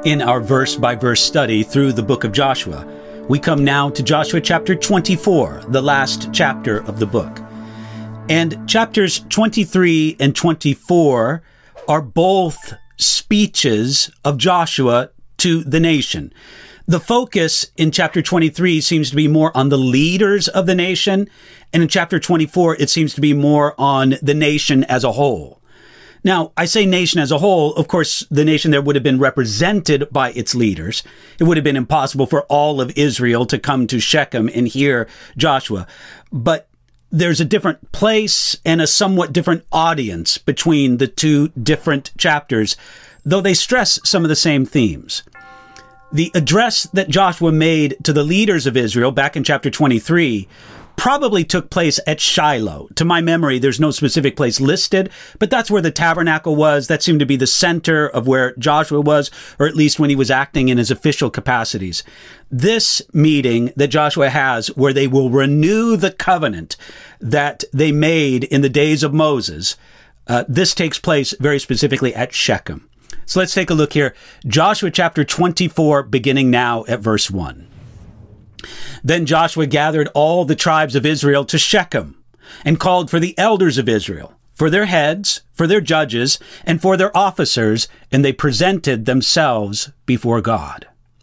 In our verse-by-verse study through the book of Joshua, we come now to Joshua chapter 24, the last chapter of the book. And chapters 23 and 24 are both speeches of Joshua to the nation. The focus in chapter 23 seems to be more on the leaders of the nation, and in chapter 24, it seems to be more on the nation as a whole. Now, I say nation as a whole. Of course, the nation there would have been represented by its leaders. It would have been impossible for all of Israel to come to Shechem and hear Joshua. But there's a different place and a somewhat different audience between the two different chapters, though they stress some of the same themes. The address that Joshua made to the leaders of Israel back in chapter 23 probably took place at Shiloh. To my memory, there's no specific place listed, but that's where the tabernacle was. That seemed to be the center of where Joshua was, or at least when he was acting in his official capacities. This meeting that Joshua has, where they will renew the covenant that they made in the days of Moses, this takes place very specifically at Shechem. So let's take a look here. Joshua chapter 24, beginning now at verse 1. Then Joshua gathered all the tribes of Israel to Shechem and called for the elders of Israel, for their heads, for their judges, and for their officers, and they presented themselves before God.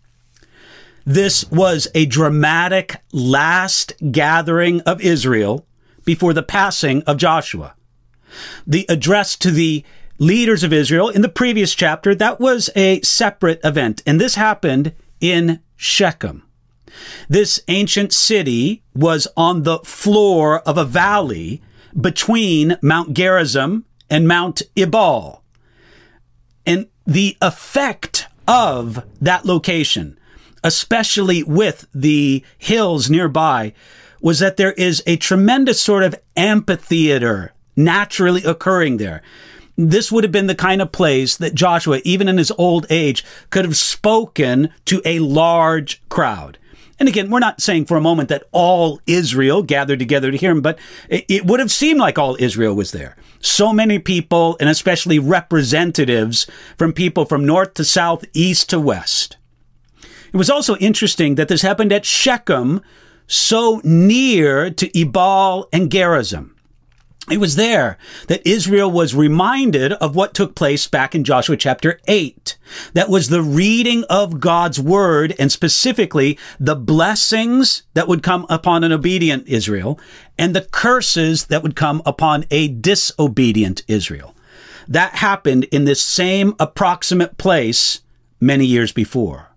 This was a dramatic last gathering of Israel before the passing of Joshua. The address to the leaders of Israel in the previous chapter, that was a separate event, and this happened in Shechem. This ancient city was on the floor of a valley between Mount Gerizim and Mount Ebal. And the effect of that location, especially with the hills nearby, was that there is a tremendous sort of amphitheater naturally occurring there. This would have been the kind of place that Joshua, even in his old age, could have spoken to a large crowd. And again, we're not saying for a moment that all Israel gathered together to hear him, but it would have seemed like all Israel was there. So many people, and especially representatives from people from north to south, east to west. It was also interesting that this happened at Shechem, so near to Ebal and Gerizim. It was there that Israel was reminded of what took place back in Joshua chapter 8. That was the reading of God's word, and specifically the blessings that would come upon an obedient Israel and the curses that would come upon a disobedient Israel. That happened in this same approximate place many years before.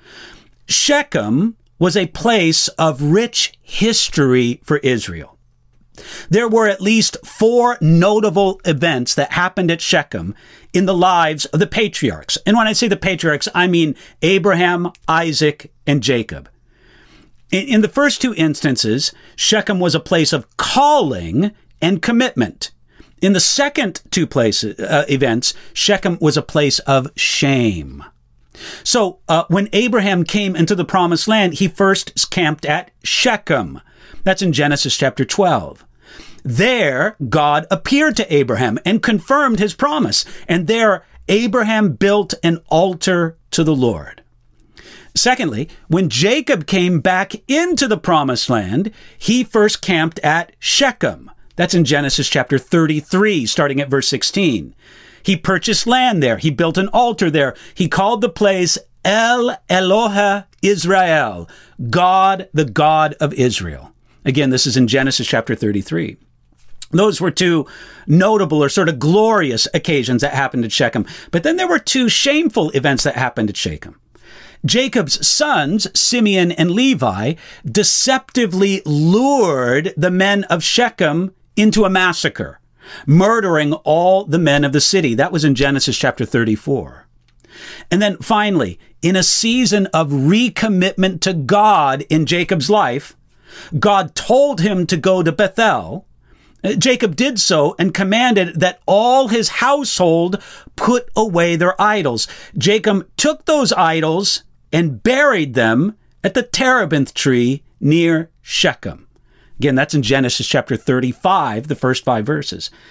Shechem was a place of rich history for Israel. There were at least 4 notable events that happened at Shechem in the lives of the patriarchs. And when I say the patriarchs, I mean Abraham, Isaac, and Jacob. In the first 2 instances, Shechem was a place of calling and commitment. In the second 2 events, Shechem was a place of shame. So when Abraham came into the promised land, he first camped at Shechem. That's in Genesis chapter 12. There, God appeared to Abraham and confirmed his promise. And there, Abraham built an altar to the Lord. Secondly, when Jacob came back into the promised land, he first camped at Shechem. That's in Genesis chapter 33, starting at verse 16. He purchased land there. He built an altar there. He called the place El Elohe Israel, God, the God of Israel. Again, this is in Genesis chapter 33. Those were 2 notable or sort of glorious occasions that happened at Shechem. But then there were 2 shameful events that happened at Shechem. Jacob's sons, Simeon and Levi, deceptively lured the men of Shechem into a massacre, murdering all the men of the city. That was in Genesis chapter 34. And then finally, in a season of recommitment to God in Jacob's life, God told him to go to Bethel. Jacob did so and commanded that all his household put away their idols. Jacob took those idols and buried them at the terebinth tree near Shechem. Again, that's in Genesis chapter 35, the first 5 verses.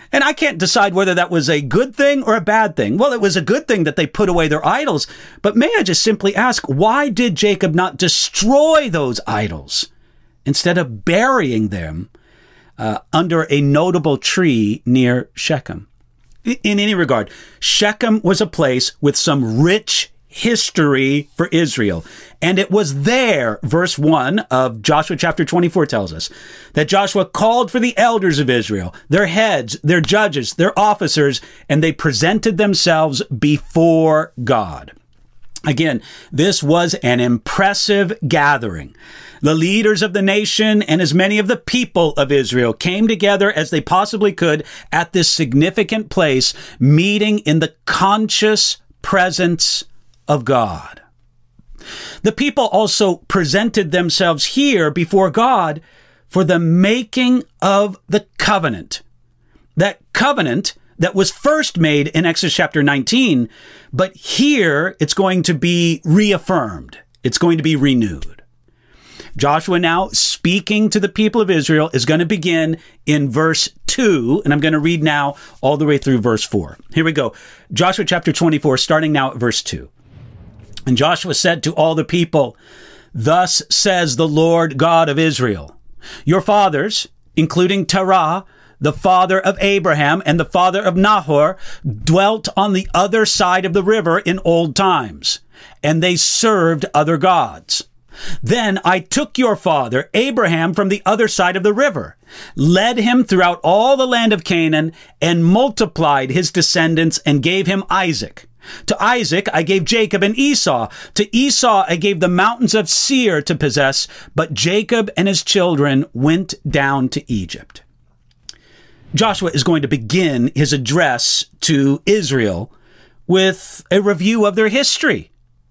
And I can't decide whether that was a good thing or a bad thing. Well, it was a good thing that they put away their idols. But may I just simply ask, why did Jacob not destroy those idols instead of burying them under a notable tree near Shechem? In any regard, Shechem was a place with some rich history for Israel. And it was there, verse 1 of Joshua chapter 24 tells us, that Joshua called for the elders of Israel, their heads, their judges, their officers, and they presented themselves before God. Again, this was an impressive gathering. The leaders of the nation and as many of the people of Israel came together as they possibly could at this significant place, meeting in the conscious presence of God. The people also presented themselves here before God for the making of the covenant. That covenant that was first made in Exodus chapter 19, but here it's going to be reaffirmed. It's going to be renewed. Joshua now speaking to the people of Israel is going to begin in verse 2, and I'm going to read now all the way through verse 4. Here we go. Joshua chapter 24, starting now at verse 2. And Joshua said to all the people, "Thus says the Lord God of Israel, your fathers, including Terah, the father of Abraham and the father of Nahor, dwelt on the other side of the river in old times, and they served other gods. Then I took your father Abraham from the other side of the river, led him throughout all the land of Canaan, and multiplied his descendants and gave him Isaac. To Isaac I gave Jacob and Esau. To Esau I gave the mountains of Seir to possess, but Jacob and his children went down to Egypt." Joshua is going to begin his address to Israel with a review of their history.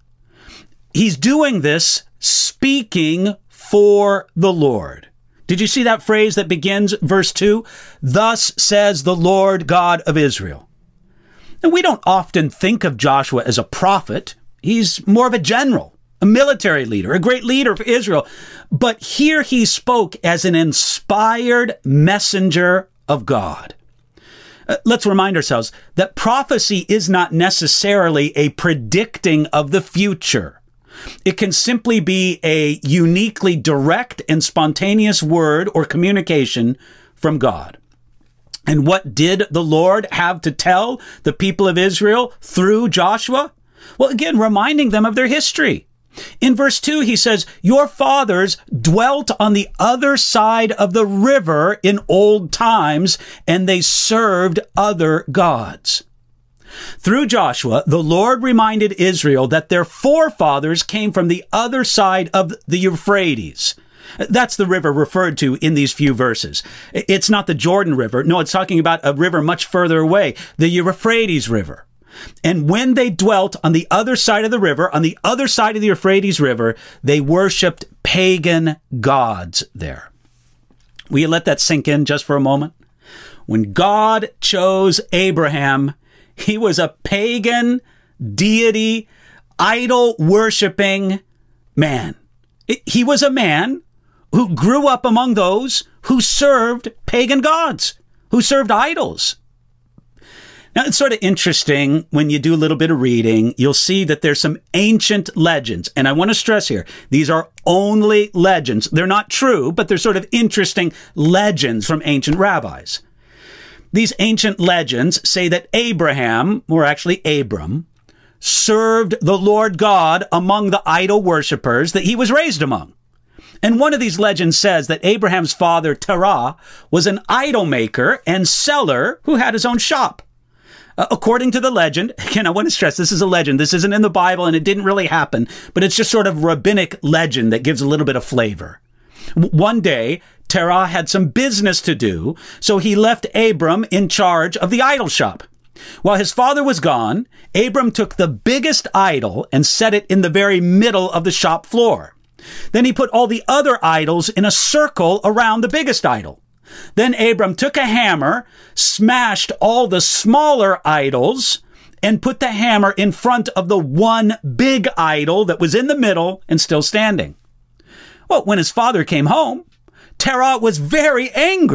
He's doing this speaking for the Lord. Did you see that phrase that begins verse 2? Thus says the Lord God of Israel. And we don't often think of Joshua as a prophet. He's more of a general, a military leader, a great leader for Israel. But here he spoke as an inspired messenger of God. Let's remind ourselves that prophecy is not necessarily a predicting of the future. It can simply be a uniquely direct and spontaneous word or communication from God. And what did the Lord have to tell the people of Israel through Joshua? Well, again, reminding them of their history. In verse 2, he says, your fathers dwelt on the other side of the river in old times, and they served other gods. Through Joshua, the Lord reminded Israel that their forefathers came from the other side of the Euphrates. That's the river referred to in these few verses. It's not the Jordan River. No, it's talking about a river much further away, the Euphrates River. And when they dwelt on the other side of the river, on the other side of the Euphrates River, they worshiped pagan gods there. Will you let that sink in just for a moment? When God chose Abraham, he was a pagan, deity, idol-worshiping man. He was a man who grew up among those who served pagan gods, who served idols. Now, it's sort of interesting when you do a little bit of reading, you'll see that there's some ancient legends. And I want to stress here, these are only legends. They're not true, but they're sort of interesting legends from ancient rabbis. These ancient legends say that Abraham, or actually Abram, served the Lord God among the idol worshippers that he was raised among. And one of these legends says that Abraham's father, Terah, was an idol maker and seller who had his own shop. According to the legend, again, I want to stress this is a legend. This isn't in the Bible and it didn't really happen, but it's just sort of rabbinic legend that gives a little bit of flavor. One day, Terah had some business to do, so he left Abram in charge of the idol shop. While his father was gone, Abram took the biggest idol and set it in the very middle of the shop floor. Then he put all the other idols in a circle around the biggest idol. Then Abram took a hammer, smashed all the smaller idols, and put the hammer in front of the one big idol that was in the middle and still standing. Well, when his father came home, Terah was very angry.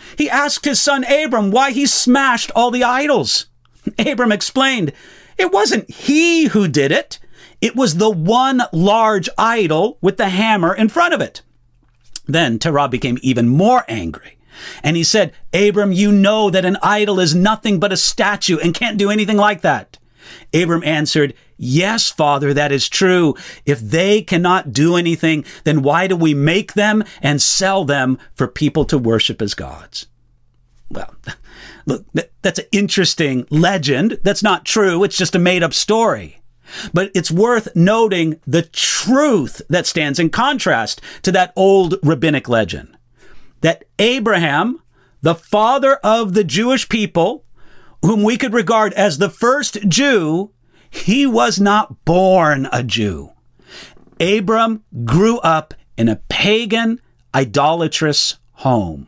He asked his son Abram why he smashed all the idols. Abram explained, it wasn't he who did it. It was the one large idol with the hammer in front of it. Then Terah became even more angry. And he said, Abram, you know that an idol is nothing but a statue and can't do anything like that. Abram answered, yes, Father, that is true. If they cannot do anything, then why do we make them and sell them for people to worship as gods? Well, look, that's an interesting legend. That's not true. It's just a made-up story. But it's worth noting the truth that stands in contrast to that old rabbinic legend. That Abraham, the father of the Jewish people, whom we could regard as the first Jew, he was not born a Jew. Abram grew up in a pagan, idolatrous home.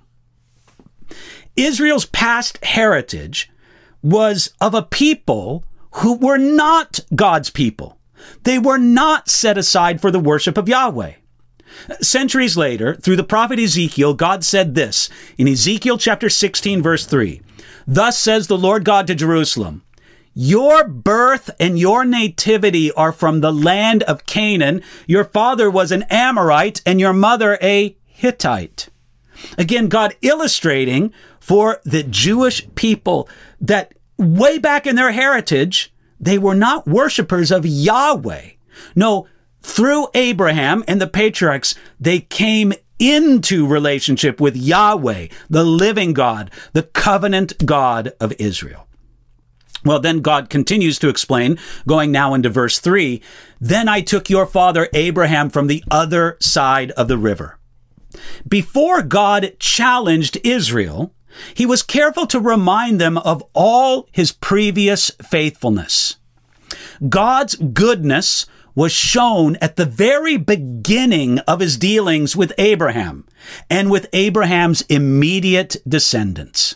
Israel's past heritage was of a people who were not God's people. They were not set aside for the worship of Yahweh. Centuries later, through the prophet Ezekiel, God said this in Ezekiel chapter 16, verse 3. Thus says the Lord God to Jerusalem, your birth and your nativity are from the land of Canaan. Your father was an Amorite and your mother a Hittite. Again, God illustrating for the Jewish people that way back in their heritage, they were not worshipers of Yahweh. No, through Abraham and the patriarchs, they came into relationship with Yahweh, the living God, the covenant God of Israel. Well, then God continues to explain, going now into verse 3, then I took your father Abraham from the other side of the river. Before God challenged Israel, he was careful to remind them of all his previous faithfulness. God's goodness was shown at the very beginning of his dealings with Abraham and with Abraham's immediate descendants.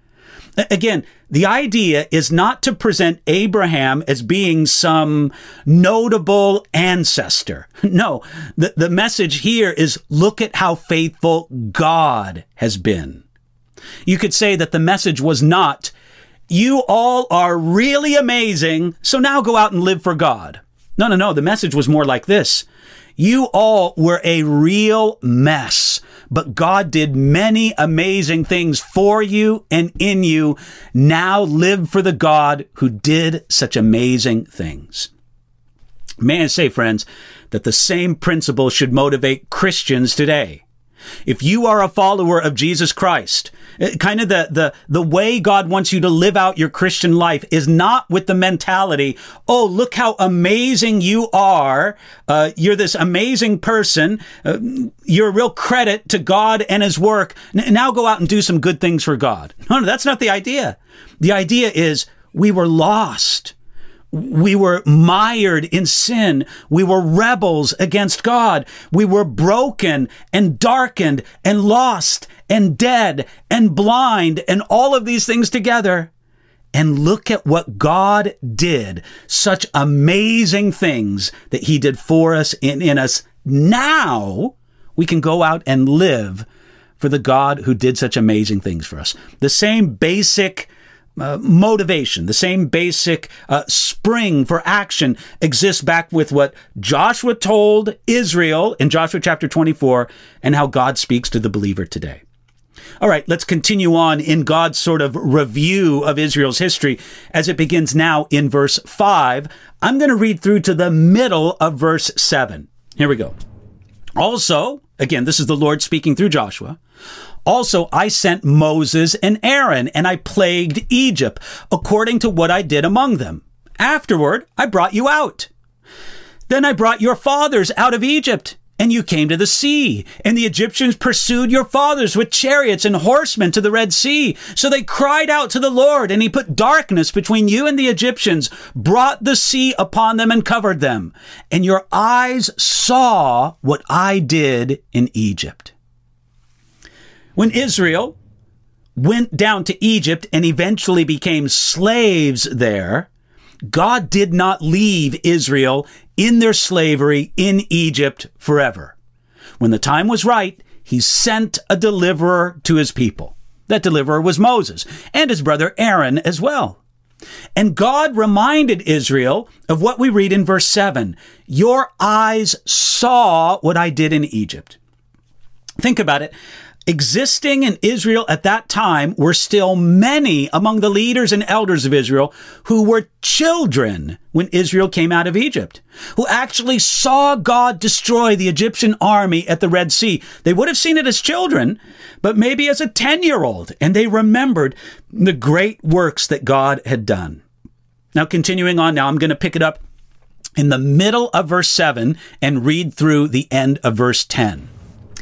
Again, the idea is not to present Abraham as being some notable ancestor. No, the message here is look at how faithful God has been. You could say that the message was not, you all are really amazing, so now go out and live for God. No. The message was more like this. You all were a real mess, but God did many amazing things for you and in you. Now live for the God who did such amazing things. May I say, friends, that the same principle should motivate Christians today. If you are a follower of Jesus Christ, kind of the way God wants you to live out your Christian life is not with the mentality, oh, look how amazing you are. You're this amazing person. You're a real credit to God and his work. Now go out and do some good things for God. No, that's not the idea. The idea is we were lost. We were mired in sin. We were rebels against God. We were broken and darkened and lost and dead and blind and all of these things together. And look at what God did. Such amazing things that he did for us and in us. Now we can go out and live for the God who did such amazing things for us. The same basic motivation, the same basic spring for action exists back with what Joshua told Israel in Joshua chapter 24 and how God speaks to the believer today. All right, let's continue on in God's sort of review of Israel's history as it begins now in verse 5. I'm going to read through to the middle of verse 7. Here we go. Also, again, this is the Lord speaking through Joshua. Also, I sent Moses and Aaron, and I plagued Egypt, according to what I did among them. Afterward, I brought you out. Then I brought your fathers out of Egypt, and you came to the sea, and the Egyptians pursued your fathers with chariots and horsemen to the Red Sea. So they cried out to the Lord, and he put darkness between you and the Egyptians, brought the sea upon them and covered them. And your eyes saw what I did in Egypt. When Israel went down to Egypt and eventually became slaves there, God did not leave Israel in their slavery in Egypt forever. When the time was right, he sent a deliverer to his people. That deliverer was Moses, and his brother Aaron as well. And God reminded Israel of what we read in verse 7. Your eyes saw what I did in Egypt. Think about it. Existing in Israel at that time were still many among the leaders and elders of Israel who were children when Israel came out of Egypt, who actually saw God destroy the Egyptian army at the Red Sea. They would have seen it as children, but maybe as a 10-year-old, and they remembered the great works that God had done. Now, continuing on, I'm going to pick it up in the middle of verse 7 and read through the end of verse 10.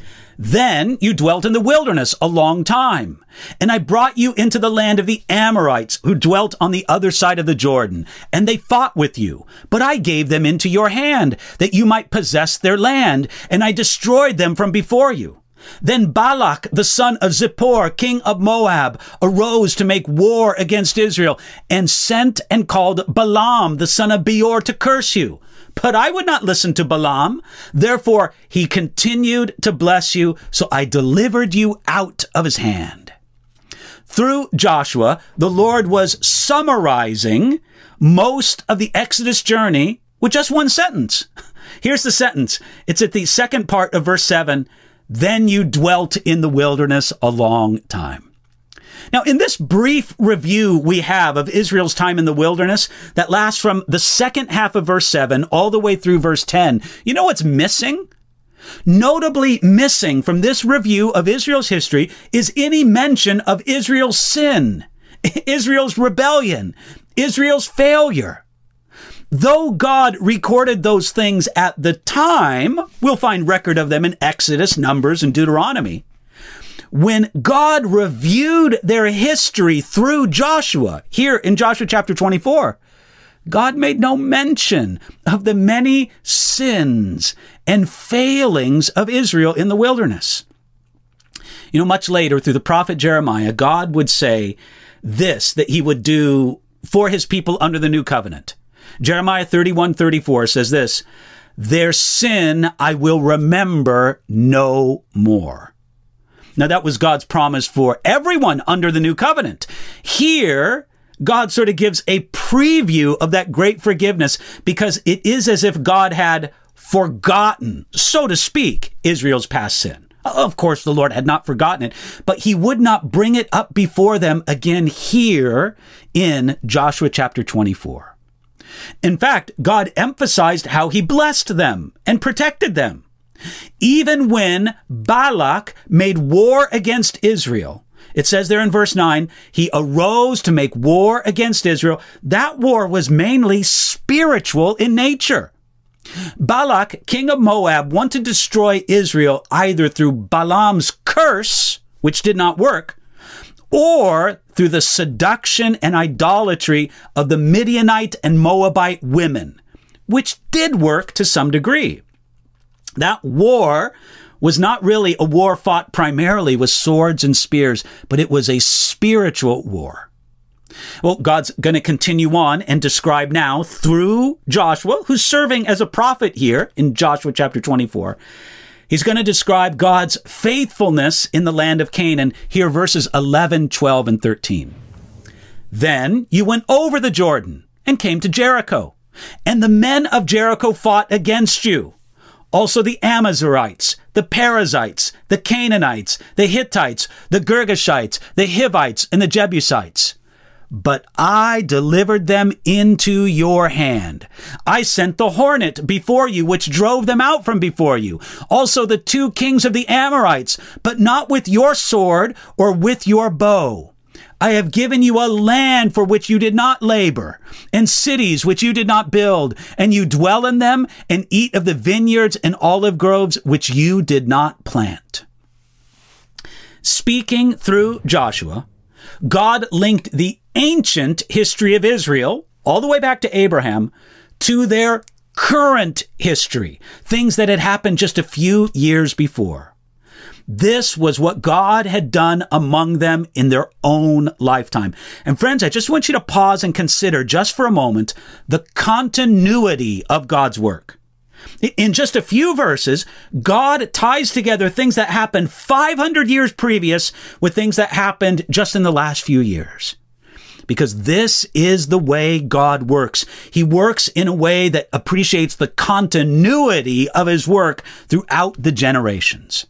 Then you dwelt in the wilderness a long time, and I brought you into the land of the Amorites who dwelt on the other side of the Jordan, and they fought with you. But I gave them into your hand, that you might possess their land, and I destroyed them from before you. Then Balak, the son of Zippor, king of Moab, arose to make war against Israel, and sent and called Balaam, the son of Beor, to curse you. But I would not listen to Balaam. Therefore, he continued to bless you, so I delivered you out of his hand. Through Joshua, the Lord was summarizing most of the Exodus journey with just one sentence. Here's the sentence. It's at the second part of verse 7. Then you dwelt in the wilderness a long time. Now, in this brief review we have of Israel's time in the wilderness that lasts from the second half of verse 7 all the way through verse 10, you know what's missing? Notably missing from this review of Israel's history is any mention of Israel's sin, Israel's rebellion, Israel's failure. Though God recorded those things at the time, we'll find record of them in Exodus, Numbers, and Deuteronomy. When God reviewed their history through Joshua, here in Joshua chapter 24, God made no mention of the many sins and failings of Israel in the wilderness. You know, much later, through the prophet Jeremiah, God would say this, that he would do for his people under the new covenant. Jeremiah 31:34 says this, their sin I will remember no more. Now, that was God's promise for everyone under the new covenant. Here, God sort of gives a preview of that great forgiveness because it is as if God had forgotten, so to speak, Israel's past sin. Of course, the Lord had not forgotten it, but he would not bring it up before them again here in Joshua chapter 24. In fact, God emphasized how he blessed them and protected them. Even when Balak made war against Israel, it says there in verse 9, he arose to make war against Israel. That war was mainly spiritual in nature. Balak, king of Moab, wanted to destroy Israel either through Balaam's curse, which did not work, or through the seduction and idolatry of the Midianite and Moabite women, which did work to some degree. That war was not really a war fought primarily with swords and spears, but it was a spiritual war. Well, God's going to continue on and describe now through Joshua, who's serving as a prophet here in Joshua chapter 24. He's going to describe God's faithfulness in the land of Canaan. Here, verses 11, 12, and 13. Then you went over the Jordan and came to Jericho, and the men of Jericho fought against you. Also the Amazorites, the Perizzites, the Canaanites, the Hittites, the Girgashites, the Hivites, and the Jebusites. But I delivered them into your hand. I sent the hornet before you, which drove them out from before you. Also the 2 kings of the Amorites, but not with your sword or with your bow. I have given you a land for which you did not labor, and cities which you did not build, and you dwell in them and eat of the vineyards and olive groves which you did not plant. Speaking through Joshua, God linked the ancient history of Israel, all the way back to Abraham, to their current history, things that had happened just a few years before. This was what God had done among them in their own lifetime. And friends, I just want you to pause and consider just for a moment the continuity of God's work. In just a few verses, God ties together things that happened 500 years previous with things that happened just in the last few years. Because this is the way God works. He works in a way that appreciates the continuity of his work throughout the generations.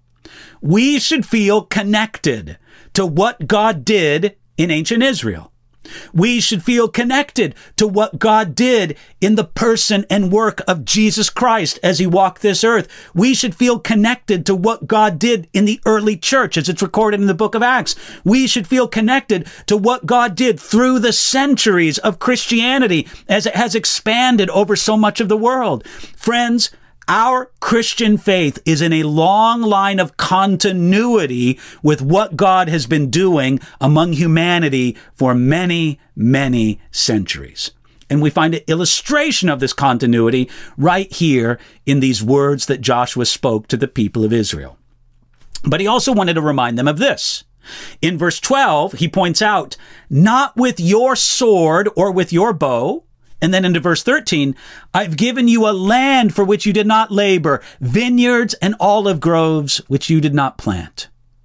We should feel connected to what God did in ancient Israel. We should feel connected to what God did in the person and work of Jesus Christ as he walked this earth. We should feel connected to what God did in the early church as it's recorded in the book of Acts. We should feel connected to what God did through the centuries of Christianity as it has expanded over so much of the world. Friends, our Christian faith is in a long line of continuity with what God has been doing among humanity for many, many centuries. And we find an illustration of this continuity right here in these words that Joshua spoke to the people of Israel. But he also wanted to remind them of this. In verse 12, he points out, not with your sword or with your bow. And then into verse 13, I've given you a land for which you did not labor, vineyards and olive groves which you did not plant.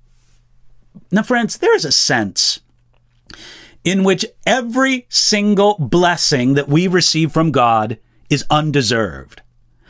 Now, friends, there is a sense in which every single blessing that we receive from God is undeserved.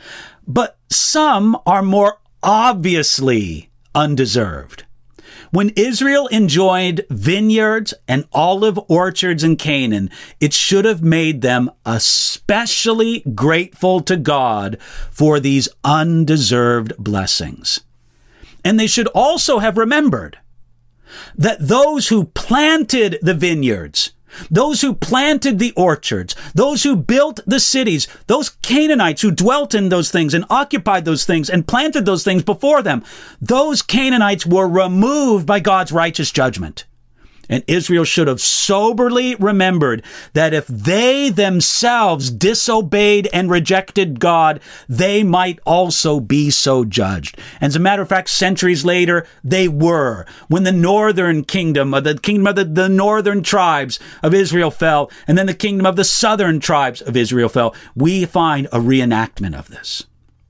But some are more obviously undeserved. When Israel enjoyed vineyards and olive orchards in Canaan, it should have made them especially grateful to God for these undeserved blessings. And they should also have remembered that those who planted the vineyards, those who planted the orchards, those who built the cities, those Canaanites who dwelt in those things and occupied those things and planted those things before them, those Canaanites were removed by God's righteous judgment. And Israel should have soberly remembered that if they themselves disobeyed and rejected God, they might also be so judged. And as a matter of fact, centuries later, they were. When the northern kingdom, or the kingdom of the northern tribes of Israel fell, and then the kingdom of the southern tribes of Israel fell, we find a reenactment of this.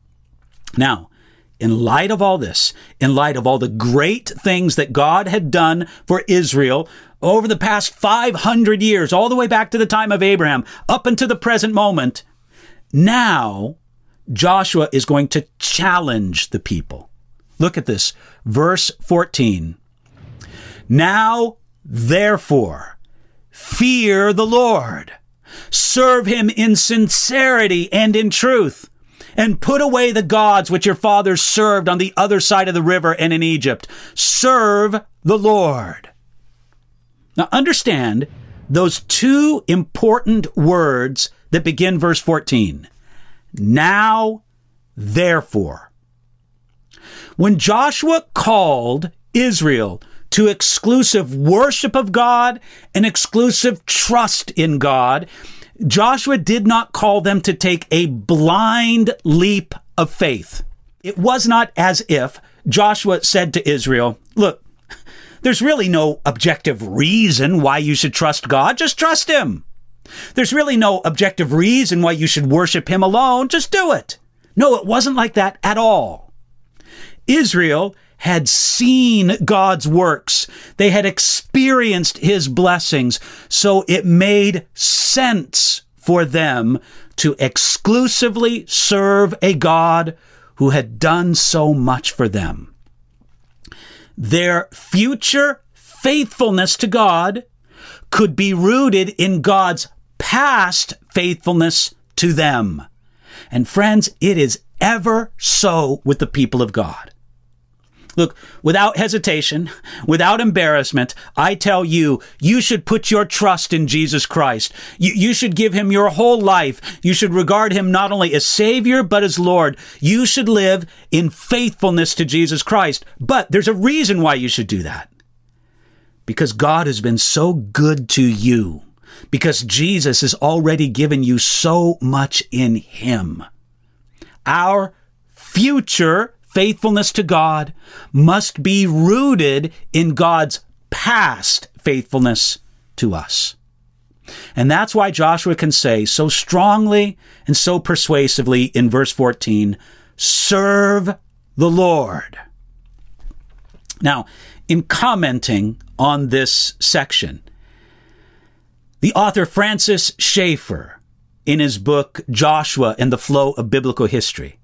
Now, in light of all this, in light of all the great things that God had done for Israel over the past 500 years, all the way back to the time of Abraham, up until the present moment, now Joshua is going to challenge the people. Look at this, verse 14. Now, therefore, fear the Lord, serve him in sincerity and in truth, and put away the gods which your fathers served on the other side of the river and in Egypt. Serve the Lord. Now understand those two important words that begin verse 14. Now, therefore. When Joshua called Israel to exclusive worship of God and exclusive trust in God, Joshua did not call them to take a blind leap of faith. It was not as if Joshua said to Israel, look, there's really no objective reason why you should trust God. Just trust him. There's really no objective reason why you should worship him alone. Just do it. No, it wasn't like that at all. Israel had seen God's works. They had experienced his blessings. So it made sense for them to exclusively serve a God who had done so much for them. Their future faithfulness to God could be rooted in God's past faithfulness to them. And friends, it is ever so with the people of God. Look, without hesitation, without embarrassment, I tell you, you should put your trust in Jesus Christ. You should give him your whole life. You should regard him not only as Savior, but as Lord. You should live in faithfulness to Jesus Christ. But there's a reason why you should do that. Because God has been so good to you. Because Jesus has already given you so much in him. Our future faithfulness to God must be rooted in God's past faithfulness to us. And that's why Joshua can say so strongly and so persuasively in verse 14, serve the Lord. Now, in commenting on this section, the author Francis Schaeffer, in his book Joshua and the Flow of Biblical History,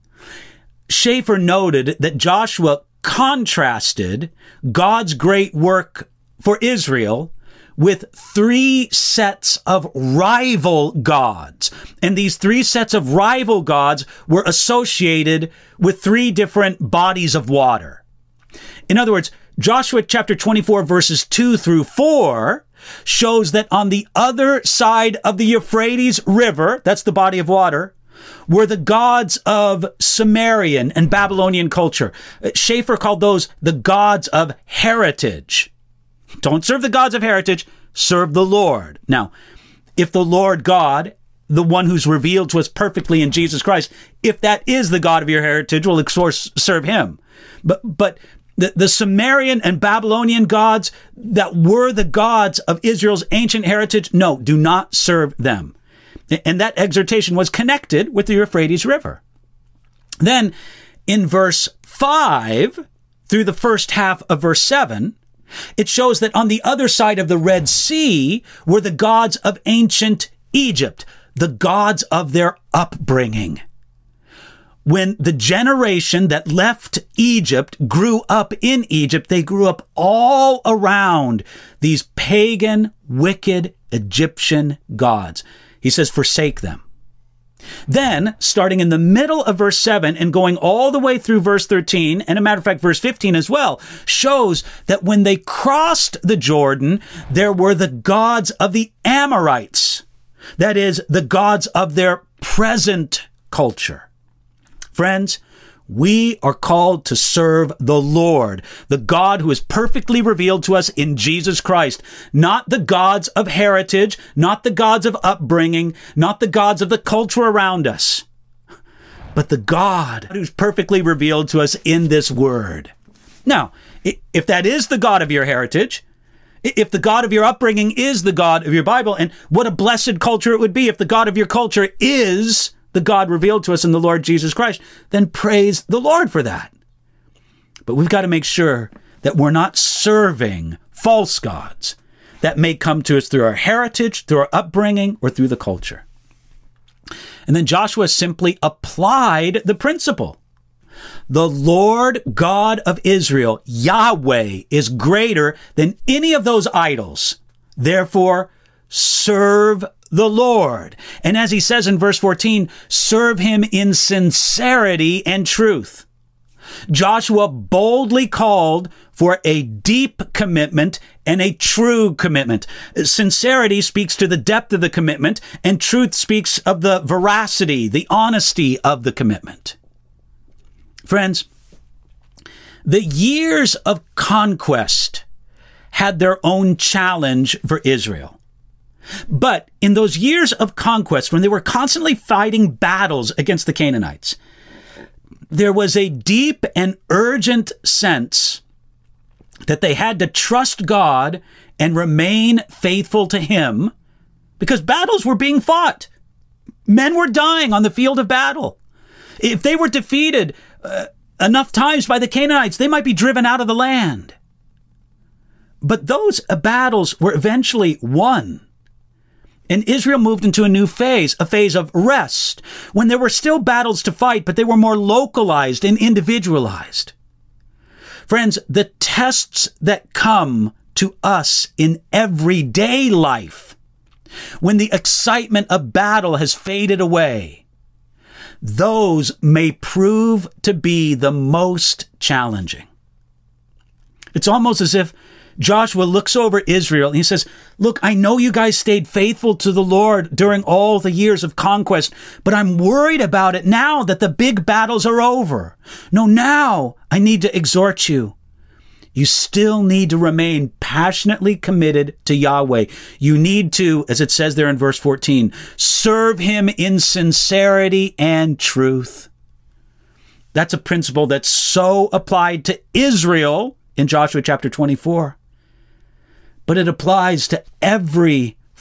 Schaeffer noted that Joshua contrasted God's great work for Israel with three sets of rival gods. And these three sets of rival gods were associated with three different bodies of water. In other words, Joshua chapter 24 verses 2 through 4 shows that on the other side of the Euphrates River, that's the body of water, were the gods of Sumerian and Babylonian culture. Schaeffer called those the gods of heritage. Don't serve the gods of heritage, serve the Lord. Now, if the Lord God, the one who's revealed to us perfectly in Jesus Christ, if that is the God of your heritage, well, of course, serve him. But the Sumerian and Babylonian gods that were the gods of Israel's ancient heritage, no, do not serve them. And that exhortation was connected with the Euphrates River. Then in verse 5 through the first half of verse 7, it shows that on the other side of the Red Sea were the gods of ancient Egypt, the gods of their upbringing. When the generation that left Egypt grew up in Egypt, they grew up all around these pagan, wicked Egyptian gods. He says, forsake them. Then, starting in the middle of verse 7 and going all the way through verse 13, and a matter of fact, verse 15 as well, shows that when they crossed the Jordan, there were the gods of the Amorites. That is, the gods of their present culture. Friends, we are called to serve the Lord, the God who is perfectly revealed to us in Jesus Christ, not the gods of heritage, not the gods of upbringing, not the gods of the culture around us, but the God who's perfectly revealed to us in this word. Now, if that is the God of your heritage, if the God of your upbringing is the God of your Bible, and what a blessed culture it would be if the God of your culture is the God revealed to us in the Lord Jesus Christ, then praise the Lord for that. But we've got to make sure that we're not serving false gods that may come to us through our heritage, through our upbringing, or through the culture. And then Joshua simply applied the principle. The Lord God of Israel, Yahweh, is greater than any of those idols. Therefore, serve the Lord. And as he says in verse 14, serve him in sincerity and truth. Joshua boldly called for a deep commitment and a true commitment. Sincerity speaks to the depth of the commitment, and truth speaks of the veracity, the honesty of the commitment. Friends, the years of conquest had their own challenge for Israel. But in those years of conquest, when they were constantly fighting battles against the Canaanites, there was a deep and urgent sense that they had to trust God and remain faithful to him because battles were being fought. Men were dying on the field of battle. If they were defeated enough times by the Canaanites, they might be driven out of the land. But those battles were eventually won. And Israel moved into a new phase, a phase of rest, when there were still battles to fight, but they were more localized and individualized. Friends, the tests that come to us in everyday life, when the excitement of battle has faded away, those may prove to be the most challenging. It's almost as if Joshua looks over Israel and he says, look, I know you guys stayed faithful to the Lord during all the years of conquest, but I'm worried about it now that the big battles are over. No, now I need to exhort you. You still need to remain passionately committed to Yahweh. You need to, as it says there in verse 14, serve him in sincerity and truth. That's a principle that's so applied to Israel in Joshua chapter 24. But it applies to every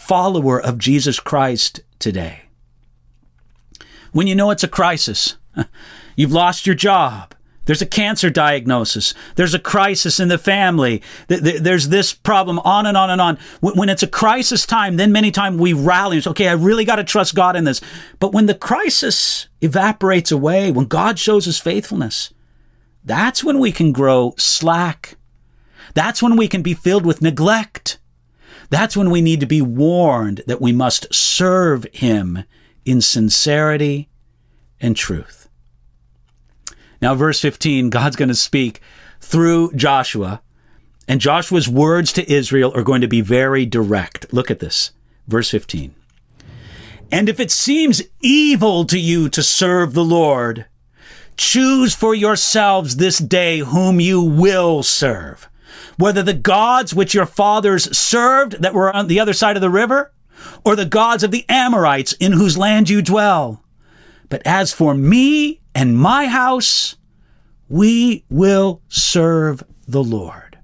follower of Jesus Christ today? When you know it's a crisis, you've lost your job, there's a cancer diagnosis, there's a crisis in the family, there's this problem, on and on and on. When it's a crisis time, then many times we rally and say, okay, I really got to trust God in this. But when the crisis evaporates away, when God shows his faithfulness, that's when we can grow slack. That's when we can be filled with neglect. That's when we need to be warned that we must serve him in sincerity and truth. Now, verse 15, God's going to speak through Joshua, and Joshua's words to Israel are going to be very direct. Look at this. Verse 15. And if it seems evil to you to serve the Lord, choose for yourselves this day whom you will serve, whether the gods which your fathers served that were on the other side of the river, or the gods of the Amorites in whose land you dwell. But as for me and my house, we will serve the Lord.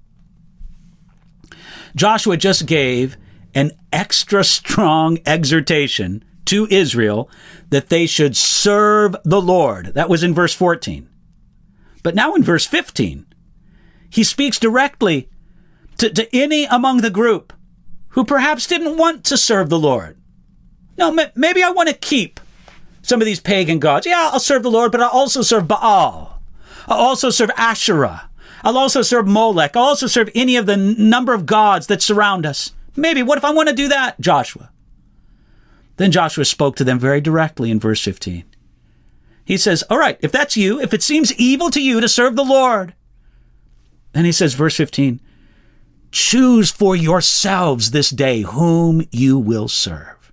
Joshua just gave an extra strong exhortation to Israel that they should serve the Lord. That was in verse 14. But now in verse 15, he speaks directly to any among the group who perhaps didn't want to serve the Lord. No, maybe I want to keep some of these pagan gods. Yeah, I'll serve the Lord, but I'll also serve Baal. I'll also serve Asherah. I'll also serve Molech. I'll also serve any of the number of gods that surround us. Maybe, what if I want to do that, Joshua? Then Joshua spoke to them very directly in verse 15. He says, all right, if that's you, if it seems evil to you to serve the Lord, then he says, verse 15, choose for yourselves this day whom you will serve.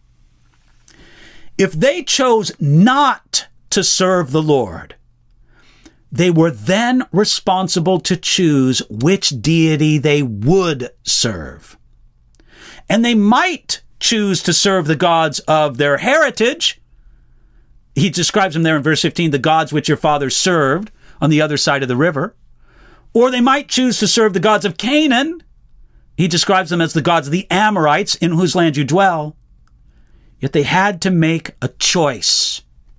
If they chose not to serve the Lord, they were then responsible to choose which deity they would serve. And they might choose to serve the gods of their heritage. He describes them there in verse 15, the gods which your fathers served on the other side of the river. Or they might choose to serve the gods of Canaan. He describes them as the gods of the Amorites in whose land you dwell. Yet they had to make a choice.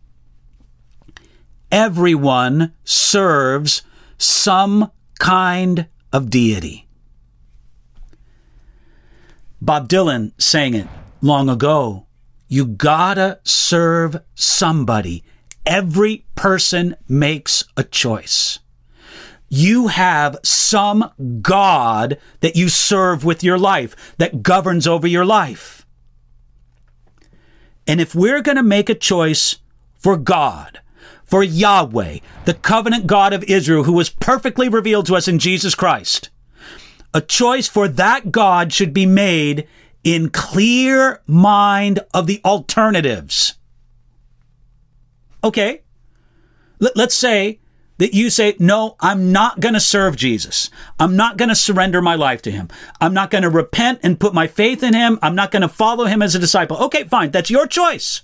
Everyone serves some kind of deity. Bob Dylan sang it long ago. You gotta serve somebody. Every person makes a choice. You have some God that you serve with your life, that governs over your life. And if we're going to make a choice for God, for Yahweh, the covenant God of Israel, who was perfectly revealed to us in Jesus Christ, a choice for that God should be made in clear mind of the alternatives. Okay, let's say that you say, no, I'm not going to serve Jesus. I'm not going to surrender my life to him. I'm not going to repent and put my faith in him. I'm not going to follow him as a disciple. Okay, fine. That's your choice.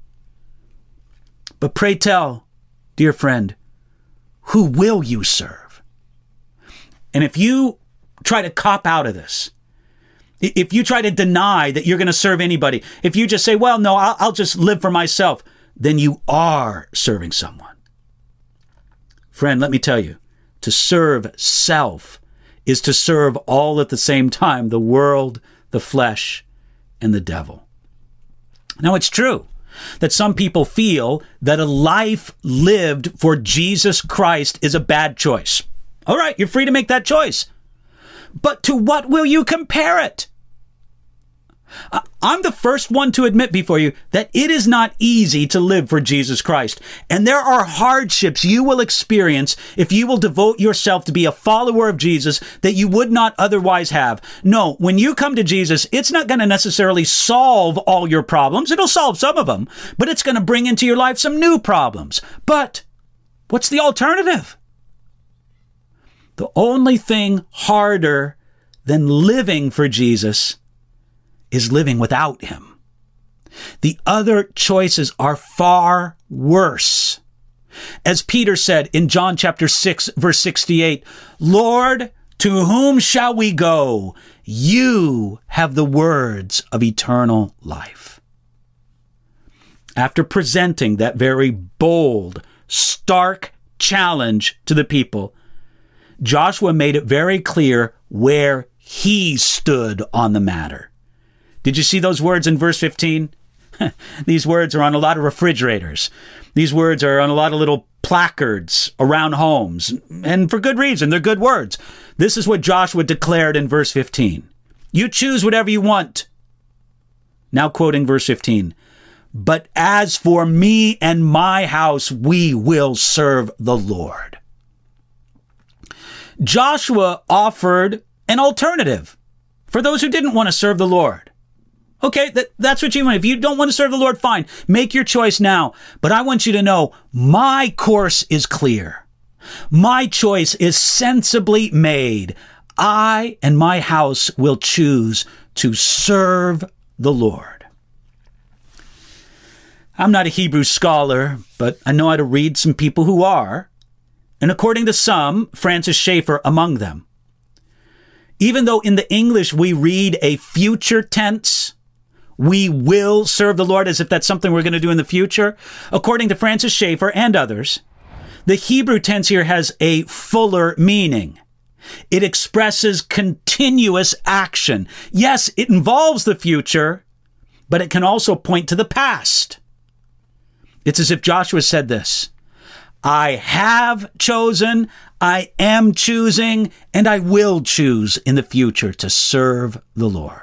But pray tell, dear friend, who will you serve? And if you try to cop out of this, if you try to deny that you're going to serve anybody, if you just say, well, no, I'll just live for myself, then you are serving someone. Friend, let me tell you, to serve self is to serve all at the same time, the world, the flesh, and the devil. Now, it's true that some people feel that a life lived for Jesus Christ is a bad choice. All right, you're free to make that choice. But to what will you compare it? I'm the first one to admit before you that it is not easy to live for Jesus Christ. And there are hardships you will experience if you will devote yourself to be a follower of Jesus that you would not otherwise have. No, when you come to Jesus, it's not going to necessarily solve all your problems. It'll solve some of them, but it's going to bring into your life some new problems. But what's the alternative? The only thing harder than living for Jesus is living without him. The other choices are far worse. As Peter said in John chapter 6, verse 68, Lord, To whom shall we go? You have the words of eternal life. After presenting that very bold, stark challenge to the people, Joshua made it very clear where he stood on the matter. Did you see those words in verse 15? These words are on a lot of refrigerators. These words are on a lot of little placards around homes. And for good reason. They're good words. This is what Joshua declared in verse 15. You choose whatever you want. Now quoting verse 15. But as for me and my house, we will serve the Lord. Joshua offered an alternative for those who didn't want to serve the Lord. Okay, that's what you want. If you don't want to serve the Lord, fine. Make your choice now. But I want you to know my course is clear. My choice is sensibly made. I and my house will choose to serve the Lord. I'm not a Hebrew scholar, but I know how to read some people who are. And according to some, Francis Schaeffer among them. Even though in the English we read a future tense, we will serve the Lord as if that's something we're going to do in the future. According to Francis Schaeffer and others, the Hebrew tense here has a fuller meaning. It expresses continuous action. Yes, it involves the future, but it can also point to the past. It's as if Joshua said this: I have chosen, I am choosing, and I will choose in the future to serve the Lord.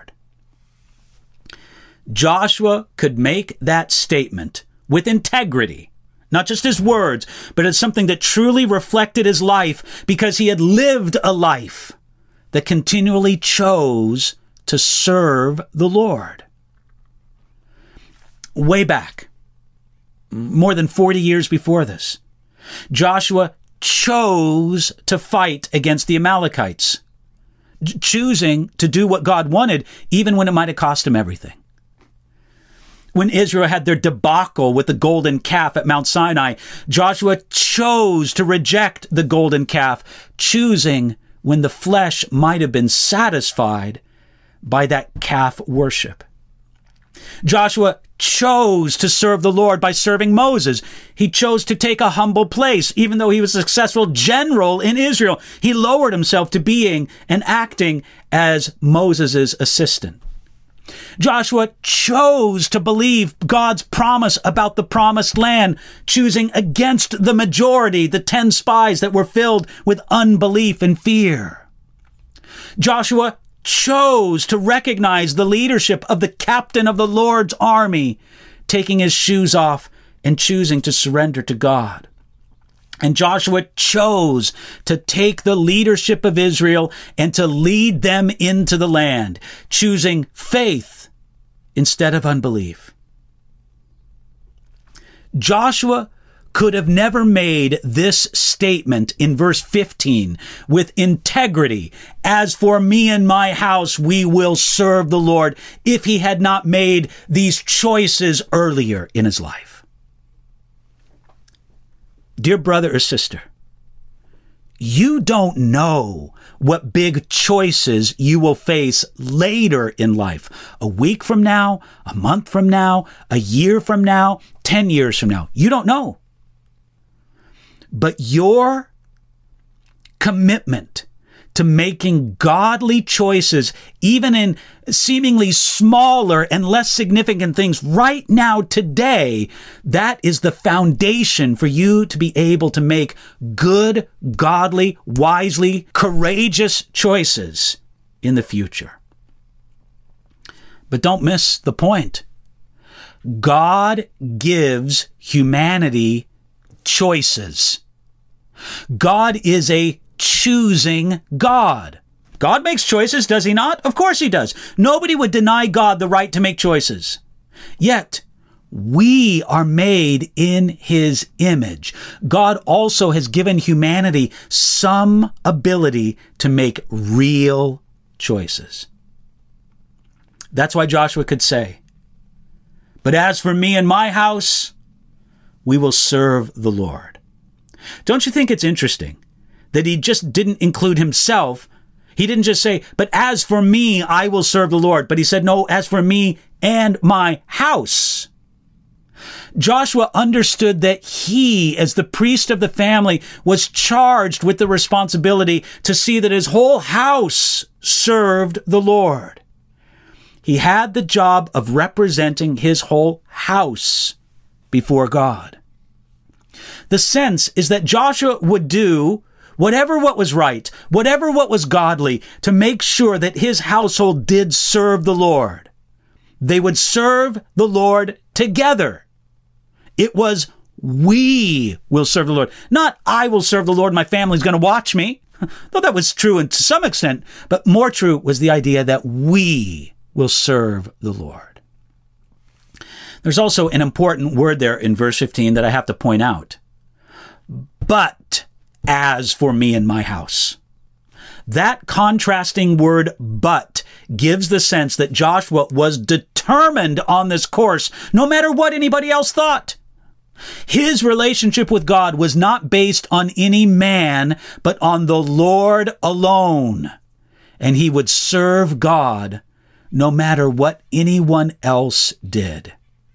Joshua could make that statement with integrity, not just his words, but as something that truly reflected his life because he had lived a life that continually chose to serve the Lord. Way back, more than 40 years before this, Joshua chose to fight against the Amalekites, choosing to do what God wanted, even when it might have cost him everything. When Israel had their debacle with the golden calf at Mount Sinai, Joshua chose to reject the golden calf, choosing when the flesh might have been satisfied by that calf worship. Joshua chose to serve the Lord by serving Moses. He chose to take a humble place. Even though he was a successful general in Israel, he lowered himself to being and acting as Moses' assistant. Joshua chose to believe God's promise about the promised land, choosing against the majority, the 10 spies that were filled with unbelief and fear. Joshua chose to recognize the leadership of the captain of the Lord's army, taking his shoes off and choosing to surrender to God. And Joshua chose to take the leadership of Israel and to lead them into the land, choosing faith instead of unbelief. Joshua could have never made this statement in verse 15 with integrity, as for me and my house, we will serve the Lord, if he had not made these choices earlier in his life. Dear brother or sister, you don't know what big choices you will face later in life. A week from now, a month from now, a year from now, 10 years from now. You don't know. But your commitment to making godly choices, even in seemingly smaller and less significant things right now, today, that is the foundation for you to be able to make good, godly, wisely, courageous choices in the future. But don't miss the point. God gives humanity choices. God is a choosing God. God makes choices, does he not? Of course he does. Nobody would deny God the right to make choices. Yet, we are made in his image. God also has given humanity some ability to make real choices. That's why Joshua could say, but as for me and my house, we will serve the Lord. Don't you think it's interesting that he just didn't include himself, He didn't just say, but as for me, I will serve the Lord. But he said, no, as for me and my house. Joshua understood that he, as the priest of the family, was charged with the responsibility to see that his whole house served the Lord. He had the job of representing his whole house before God. The sense is that Joshua would do whatever what was right, whatever what was godly, to make sure that his household did serve the Lord. They would serve the Lord together. It was, we will serve the Lord. Not, I will serve the Lord, my family's going to watch me. Though that was true and to some extent, but more true was the idea that we will serve the Lord. There's also an important word there in verse 15 that I have to point out. But as for me and my house. That contrasting word, but, gives the sense that Joshua was determined on this course, no matter what anybody else thought. His relationship with God was not based on any man, but on the Lord alone. And he would serve God no matter what anyone else did.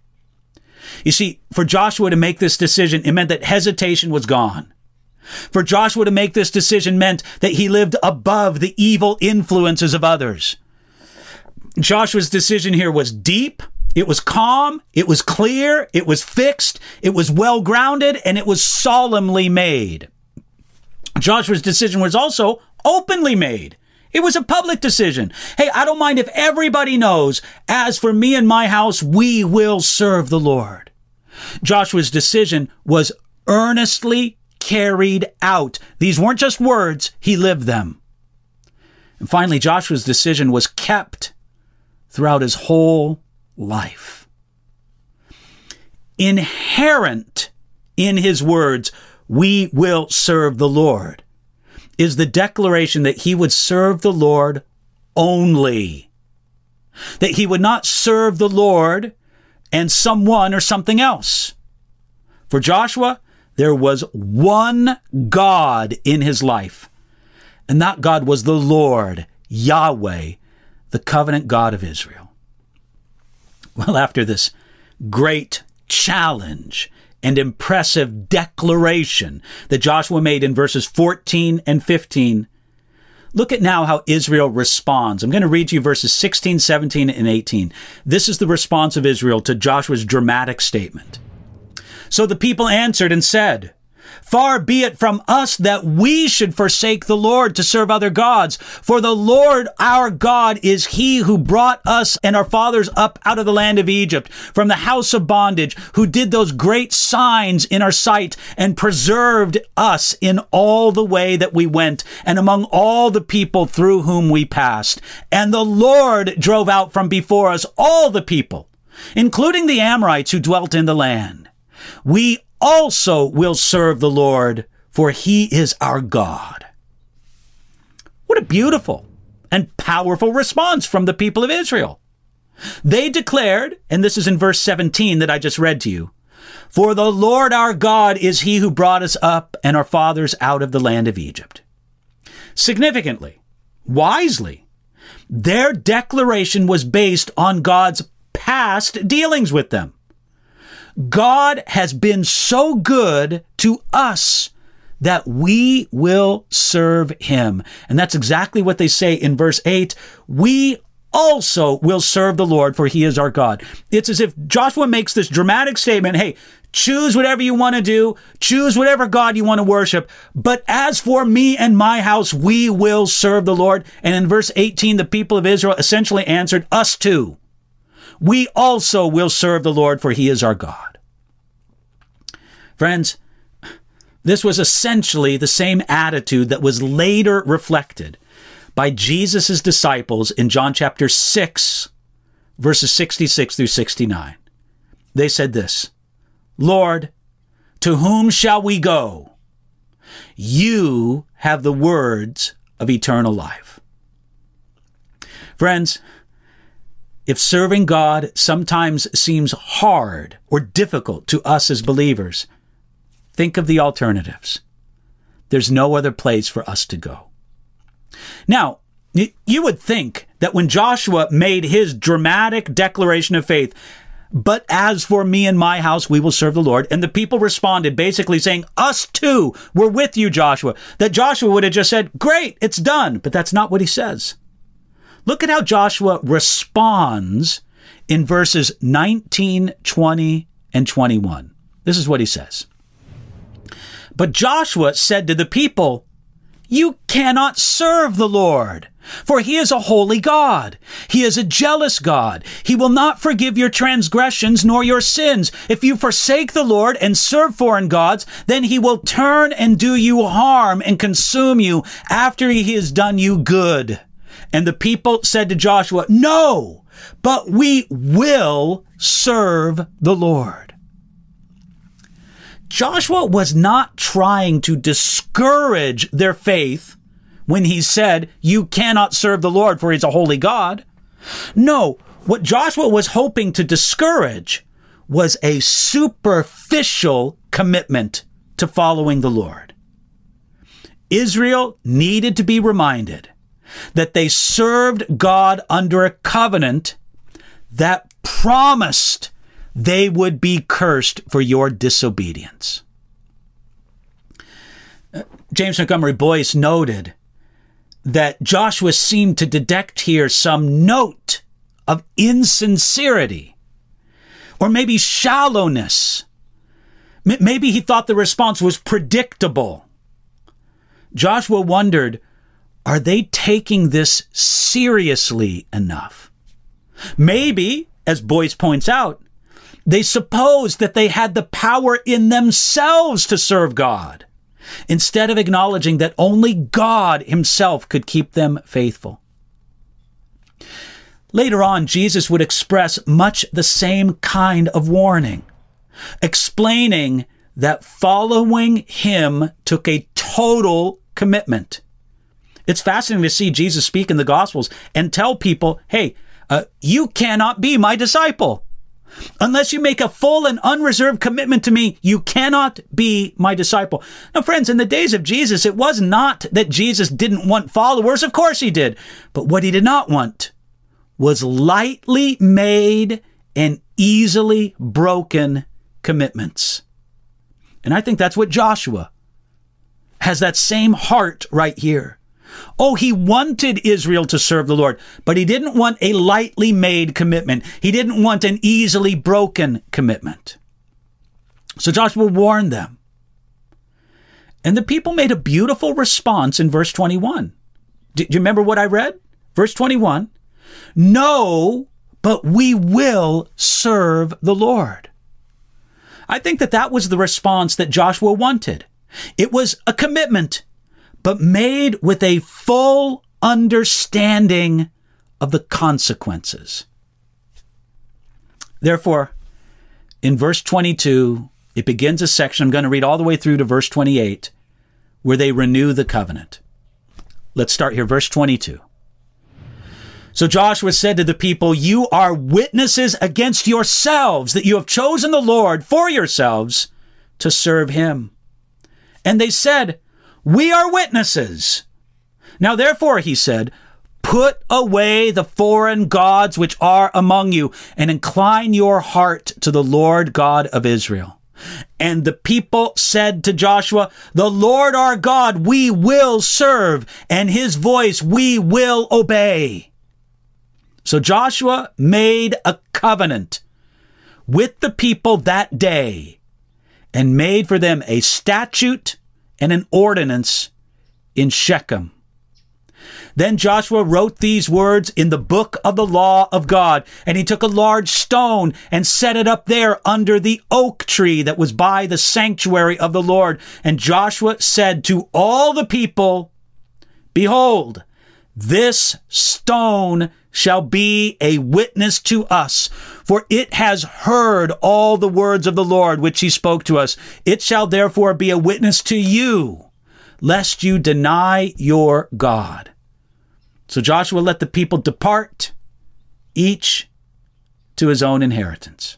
You see, for Joshua to make this decision, it meant that hesitation was gone. For Joshua to make this decision meant that he lived above the evil influences of others. Joshua's decision here was deep, it was calm, it was clear, it was fixed, it was well-grounded, and it was solemnly made. Joshua's decision was also openly made. It was a public decision. Hey, I don't mind if everybody knows, as for me and my house, we will serve the Lord. Joshua's decision was earnestly carried out. These weren't just words, he lived them. And finally, Joshua's decision was kept throughout his whole life. Inherent in his words, we will serve the Lord, is the declaration that he would serve the Lord only. That he would not serve the Lord and someone or something else. For Joshua, there was one God in his life, and that God was the Lord, Yahweh, the covenant God of Israel. Well, after this great challenge and impressive declaration that Joshua made in verses 14 and 15, look at now how Israel responds. I'm going to read to you verses 16, 17, and 18. This is the response of Israel to Joshua's dramatic statement. So the people answered and said, far be it from us that we should forsake the Lord to serve other gods. For the Lord our God is he who brought us and our fathers up out of the land of Egypt, from the house of bondage, who did those great signs in our sight and preserved us in all the way that we went and among all the people through whom we passed. And the Lord drove out from before us all the people, including the Amorites who dwelt in the land. We also will serve the Lord, for he is our God. What a beautiful and powerful response from the people of Israel. They declared, and this is in verse 17 that I just read to you, for the Lord our God is he who brought us up and our fathers out of the land of Egypt. Significantly, wisely, their declaration was based on God's past dealings with them. God has been so good to us that we will serve him. And that's exactly what they say in verse 8. We also will serve the Lord, for he is our God. It's as if Joshua makes this dramatic statement, hey, choose whatever you want to do, choose whatever God you want to worship, but as for me and my house, we will serve the Lord. And in verse 18, the people of Israel essentially answered, us too. We also will serve the Lord, for he is our God. Friends, this was essentially the same attitude that was later reflected by Jesus' disciples in John chapter 6, verses 66 through 69. They said this, Lord, to whom shall we go? You have the words of eternal life. Friends, if serving God sometimes seems hard or difficult to us as believers, think of the alternatives. There's no other place for us to go. Now, You would think that when Joshua made his dramatic declaration of faith, but as for me and my house, we will serve the Lord, and the people responded basically saying, us too, we're with you, Joshua, that Joshua would have just said, great, it's done. But that's not what he says. Look at how Joshua responds in verses 19, 20, and 21. This is what he says. But Joshua said to the people, you cannot serve the Lord, for he is a holy God. He is a jealous God. He will not forgive your transgressions nor your sins. If you forsake the Lord and serve foreign gods, then he will turn and do you harm and consume you after he has done you good. And the people said to Joshua, no, but we will serve the Lord. Joshua was not trying to discourage their faith when he said, you cannot serve the Lord, for he's a holy God. No, what Joshua was hoping to discourage was a superficial commitment to following the Lord. Israel needed to be reminded that they served God under a covenant that promised they would be cursed for your disobedience. James Montgomery Boyce noted that Joshua seemed to detect here some note of insincerity, or maybe shallowness. Maybe he thought the response was predictable. Joshua wondered, are they taking this seriously enough? Maybe, as Boyce points out, they supposed that they had the power in themselves to serve God, instead of acknowledging that only God himself could keep them faithful. Later on, Jesus would express much the same kind of warning, explaining that following him took a total commitment. It's fascinating to see Jesus speak in the Gospels and tell people, hey, you cannot be my disciple. Unless you make a full and unreserved commitment to me, you cannot be my disciple. Now, friends, in the days of Jesus, it was not that Jesus didn't want followers. Of course he did. But what he did not want was lightly made and easily broken commitments. And I think that's what Joshua has, that same heart right here. Oh, he wanted Israel to serve the Lord, but he didn't want a lightly made commitment. He didn't want an easily broken commitment. So Joshua warned them. And the people made a beautiful response in verse 21. Do you remember what I read? Verse 21, no, but we will serve the Lord. I think that was the response that Joshua wanted. It was a commitment, but made with a full understanding of the consequences. Therefore, in verse 22, it begins a section, I'm going to read all the way through to verse 28, where they renew the covenant. Let's start here, verse 22. So Joshua said to the people, you are witnesses against yourselves that you have chosen the Lord for yourselves to serve him. And they said, we are witnesses. Now therefore, he said, put away the foreign gods which are among you, and incline your heart to the Lord God of Israel. And the people said to Joshua, the Lord our God we will serve, and his voice we will obey. So Joshua made a covenant with the people that day, and made for them a statute and an ordinance in Shechem. Then Joshua wrote these words in the book of the law of God, and he took a large stone and set it up there under the oak tree that was by the sanctuary of the Lord. And Joshua said to all the people, behold, this stone shall be a witness to us, for it has heard all the words of the Lord which he spoke to us. It shall therefore be a witness to you, lest you deny your God. So Joshua let the people depart, each to his own inheritance.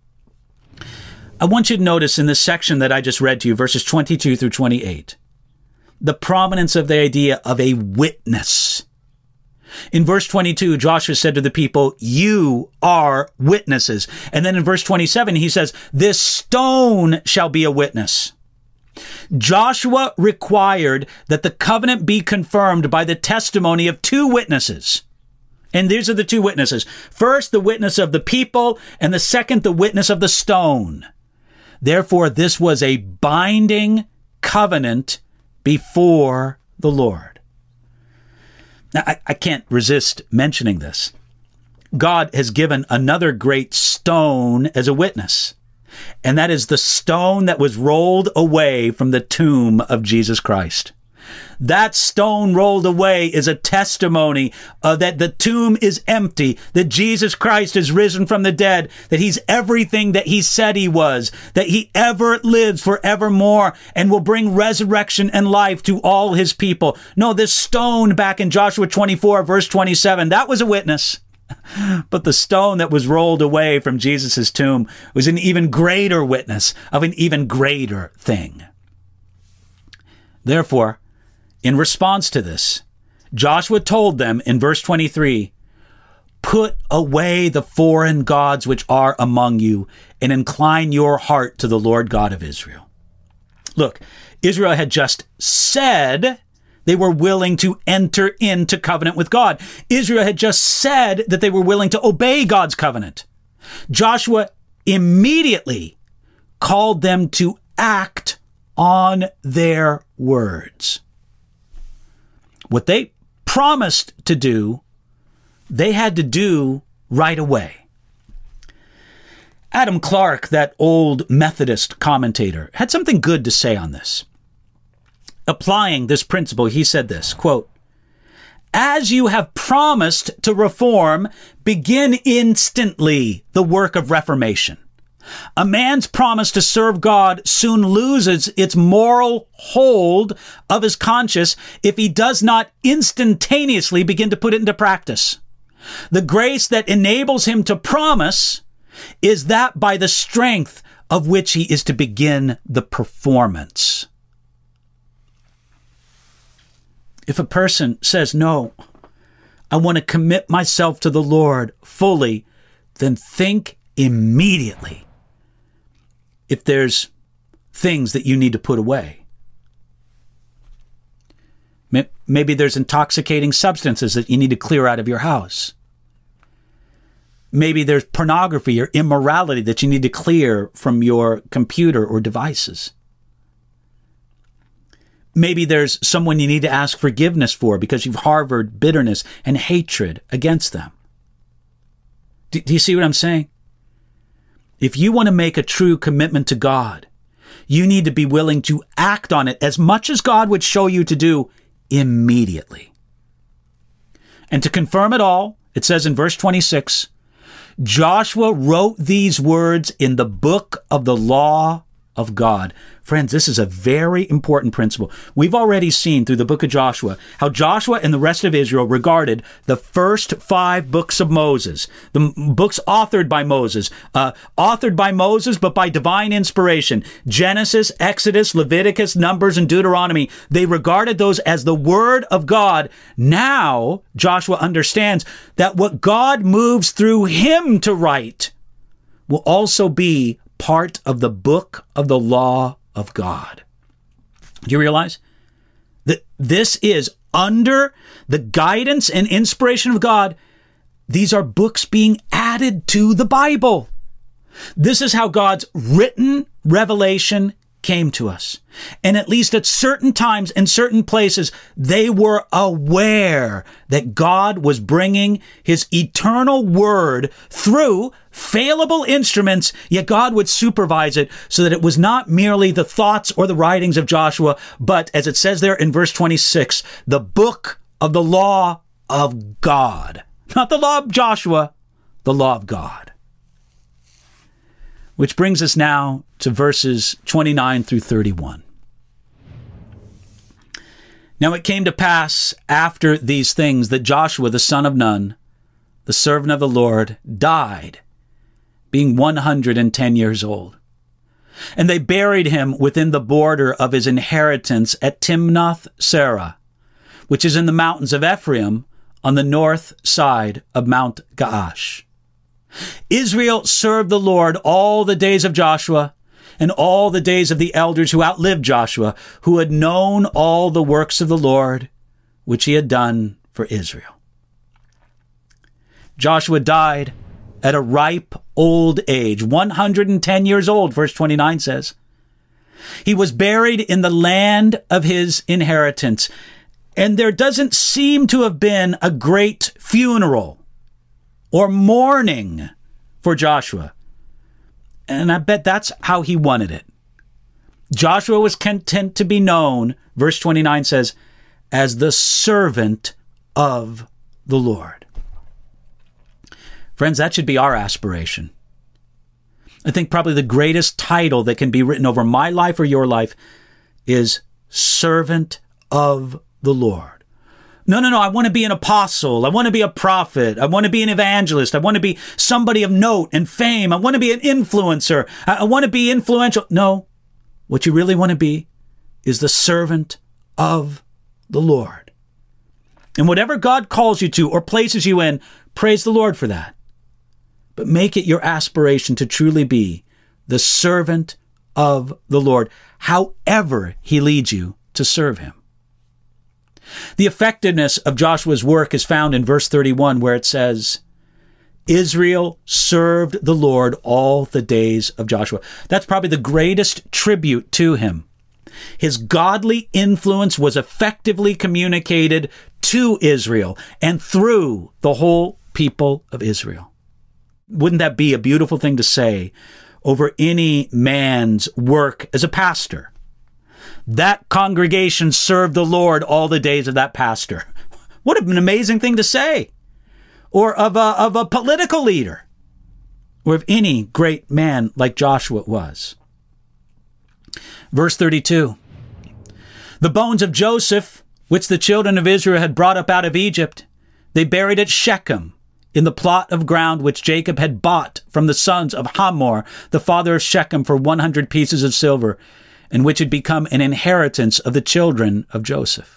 I want you to notice in this section that I just read to you, verses 22 through 28, the prominence of the idea of a witness. In verse 22, Joshua said to the people, "You are witnesses." And then in verse 27, he says, "This stone shall be a witness." Joshua required that the covenant be confirmed by the testimony of two witnesses. And these are the two witnesses. First, the witness of the people, and the second, the witness of the stone. Therefore, this was a binding covenant before the Lord. Now, I can't resist mentioning this. God has given another great stone as a witness, and that is the stone that was rolled away from the tomb of Jesus Christ. That stone rolled away is a testimony that the tomb is empty, that Jesus Christ is risen from the dead, that he's everything that he said he was, that he ever lives forevermore and will bring resurrection and life to all his people. No, this stone back in Joshua 24, verse 27, that was a witness. But the stone that was rolled away from Jesus' tomb was an even greater witness of an even greater thing. Therefore, in response to this, Joshua told them in verse 23, "Put away the foreign gods which are among you, and incline your heart to the Lord God of Israel." Look, Israel had just said they were willing to enter into covenant with God. Israel had just said that they were willing to obey God's covenant. Joshua immediately called them to act on their words. What they promised to do, they had to do right away. Adam Clarke, that old Methodist commentator, had something good to say on this. Applying this principle, he said this, quote, "As you have promised to reform, begin instantly the work of reformation. A man's promise to serve God soon loses its moral hold of his conscience if he does not instantaneously begin to put it into practice. The grace that enables him to promise is that by the strength of which he is to begin the performance." If a person says, "No, I want to commit myself to the Lord fully," then think immediately if there's things that you need to put away. Maybe there's intoxicating substances that you need to clear out of your house. Maybe there's pornography or immorality that you need to clear from your computer or devices. Maybe there's someone you need to ask forgiveness for because you've harbored bitterness and hatred against them. Do you see what I'm saying? If you want to make a true commitment to God, you need to be willing to act on it as much as God would show you to do immediately. And to confirm it all, it says in verse 26, Joshua wrote these words in the book of the law of God. Friends, this is a very important principle. We've already seen through the book of Joshua how Joshua and the rest of Israel regarded the first 5 books of Moses, the books authored by Moses, but by divine inspiration, Genesis, Exodus, Leviticus, Numbers, and Deuteronomy. They regarded those as the word of God. Now, Joshua understands that what God moves through him to write will also be part of the book of the law of God. Do you realize that this is under the guidance and inspiration of God? These are books being added to the Bible. This is how God's written revelation came to us. And at least at certain times and certain places, they were aware that God was bringing his eternal word through fallible instruments, yet God would supervise it so that it was not merely the thoughts or the writings of Joshua, but as it says there in verse 26, the book of the law of God. Not the law of Joshua, the law of God. Which brings us now to verses 29 through 31. Now it came to pass after these things that Joshua the son of Nun, the servant of the Lord, died, being 110 years old. And they buried him within the border of his inheritance at Timnath Serah, which is in the mountains of Ephraim, on the north side of Mount Gaash. Israel served the Lord all the days of Joshua and all the days of the elders who outlived Joshua, who had known all the works of the Lord, which he had done for Israel. Joshua died at a ripe old age, 110 years old, verse 29 says. He was buried in the land of his inheritance, and there doesn't seem to have been a great funeral or mourning for Joshua. And I bet that's how he wanted it. Joshua was content to be known, verse 29 says, as the servant of the Lord. Friends, that should be our aspiration. I think probably the greatest title that can be written over my life or your life is servant of the Lord. No, I want to be an apostle. I want to be a prophet. I want to be an evangelist. I want to be somebody of note and fame. I want to be an influencer. I want to be influential. No, what you really want to be is the servant of the Lord. And whatever God calls you to or places you in, praise the Lord for that. But make it your aspiration to truly be the servant of the Lord, however he leads you to serve him. The effectiveness of Joshua's work is found in verse 31, where it says, Israel served the Lord all the days of Joshua. That's probably the greatest tribute to him. His godly influence was effectively communicated to Israel and through the whole people of Israel. Wouldn't that be a beautiful thing to say over any man's work as a pastor? That congregation served the Lord all the days of that pastor. What an amazing thing to say. Or of a political leader. Or of any great man like Joshua was. Verse 32. The bones of Joseph, which the children of Israel had brought up out of Egypt, they buried at Shechem, in the plot of ground which Jacob had bought from the sons of Hamor, the father of Shechem, for 100 pieces of silver, and which had become an inheritance of the children of Joseph.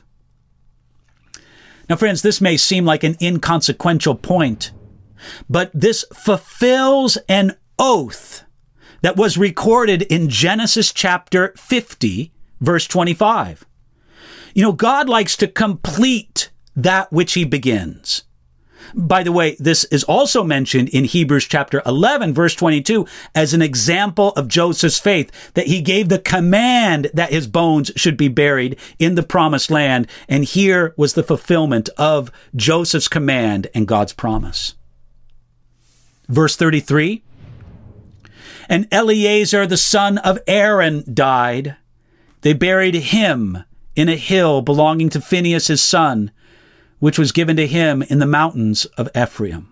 Now, friends, this may seem like an inconsequential point, but this fulfills an oath that was recorded in Genesis chapter 50, verse 25. God likes to complete that which he begins. By the way, this is also mentioned in Hebrews chapter 11, verse 22, as an example of Joseph's faith, that he gave the command that his bones should be buried in the promised land. And here was the fulfillment of Joseph's command and God's promise. Verse 33, and Eleazar, the son of Aaron, died. They buried him in a hill belonging to Phinehas, his son, which was given to him in the mountains of Ephraim.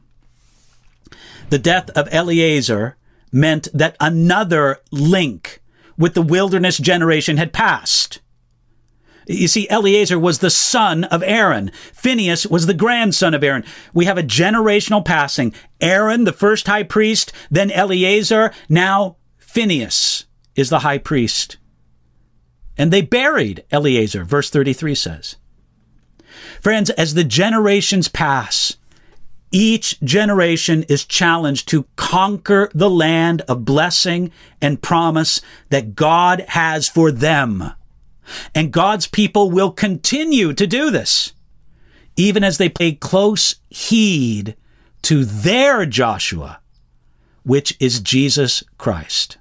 The death of Eleazar meant that another link with the wilderness generation had passed. You see, Eleazar was the son of Aaron. Phinehas was the grandson of Aaron. We have a generational passing. Aaron, the first high priest, then Eleazar, now Phinehas is the high priest. And they buried Eleazar, verse 33 says. Friends, as the generations pass, each generation is challenged to conquer the land of blessing and promise that God has for them. And God's people will continue to do this, even as they pay close heed to their Joshua, which is Jesus Christ.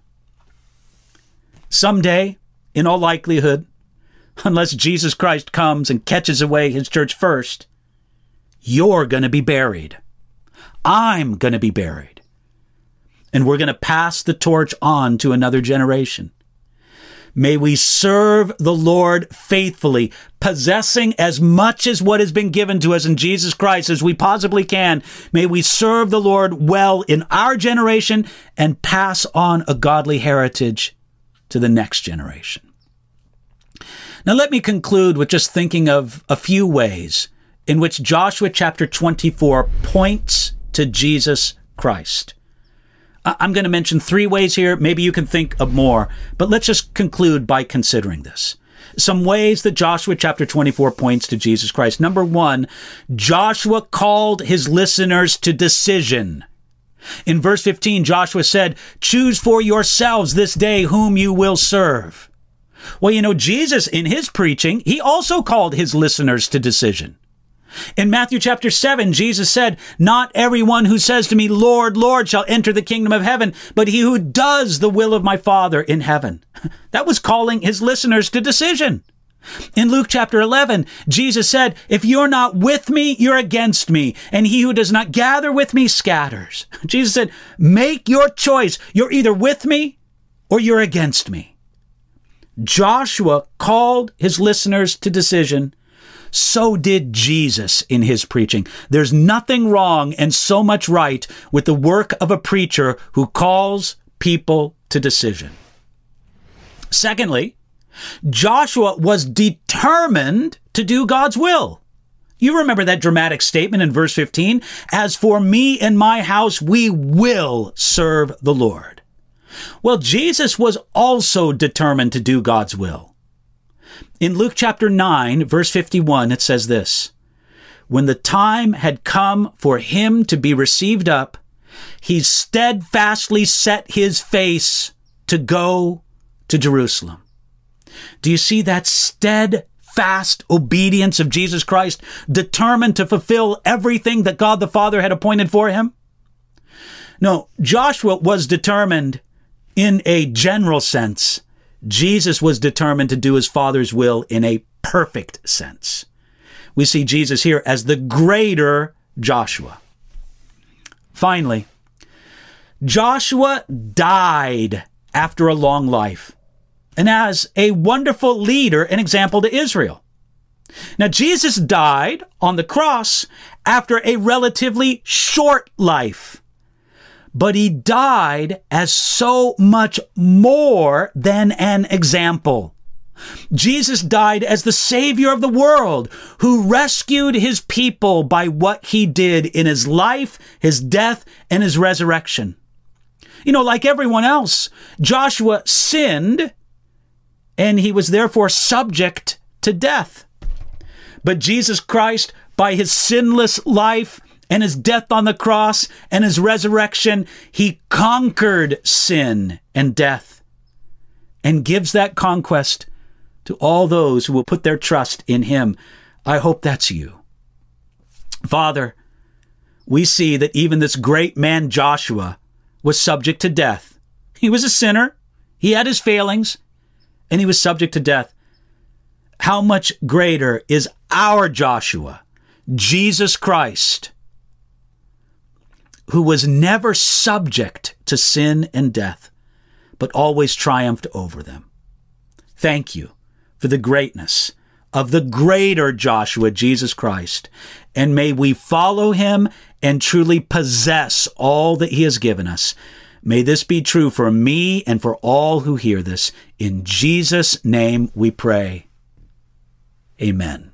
Someday, in all likelihood, unless Jesus Christ comes and catches away his church first, you're going to be buried. I'm going to be buried. And we're going to pass the torch on to another generation. May we serve the Lord faithfully, possessing as much as what has been given to us in Jesus Christ as we possibly can. May we serve the Lord well in our generation and pass on a godly heritage to the next generation. Now let me conclude with just thinking of a few ways in which Joshua chapter 24 points to Jesus Christ. I'm going to mention 3 ways here. Maybe you can think of more, but let's just conclude by considering this. Some ways that Joshua chapter 24 points to Jesus Christ. Number one, Joshua called his listeners to decision. In verse 15, Joshua said, "Choose for yourselves this day whom you will serve." Well, Jesus, in his preaching, he also called his listeners to decision. In Matthew chapter 7, Jesus said, "Not everyone who says to me, 'Lord, Lord,' shall enter the kingdom of heaven, but he who does the will of my Father in heaven." That was calling his listeners to decision. In Luke chapter 11, Jesus said, "If you're not with me, you're against me, and he who does not gather with me scatters." Jesus said, make your choice. You're either with me or you're against me. Joshua called his listeners to decision. So did Jesus in his preaching. There's nothing wrong and so much right with the work of a preacher who calls people to decision. Secondly, Joshua was determined to do God's will. You remember that dramatic statement in verse 15, "As for me and my house, we will serve the Lord." Well, Jesus was also determined to do God's will. In Luke chapter 9, verse 51, it says this, "When the time had come for him to be received up, he steadfastly set his face to go to Jerusalem." Do you see that steadfast obedience of Jesus Christ, determined to fulfill everything that God the Father had appointed for him? No, Joshua was determined in a general sense. Jesus was determined to do his Father's will in a perfect sense. We see Jesus here as the greater Joshua. Finally, Joshua died after a long life and as a wonderful leader and example to Israel. Now, Jesus died on the cross after a relatively short life. But he died as so much more than an example. Jesus died as the Savior of the world, who rescued his people by what he did in his life, his death, and his resurrection. Like everyone else, Joshua sinned, and he was therefore subject to death. But Jesus Christ, by his sinless life, and his death on the cross and his resurrection, he conquered sin and death and gives that conquest to all those who will put their trust in him. I hope that's you. Father, we see that even this great man Joshua was subject to death. He was a sinner, he had his failings, and he was subject to death. How much greater is our Joshua, Jesus Christ, who was never subject to sin and death, but always triumphed over them. Thank you for the greatness of the greater Joshua, Jesus Christ, and may we follow him and truly possess all that he has given us. May this be true for me and for all who hear this. In Jesus' name we pray. Amen.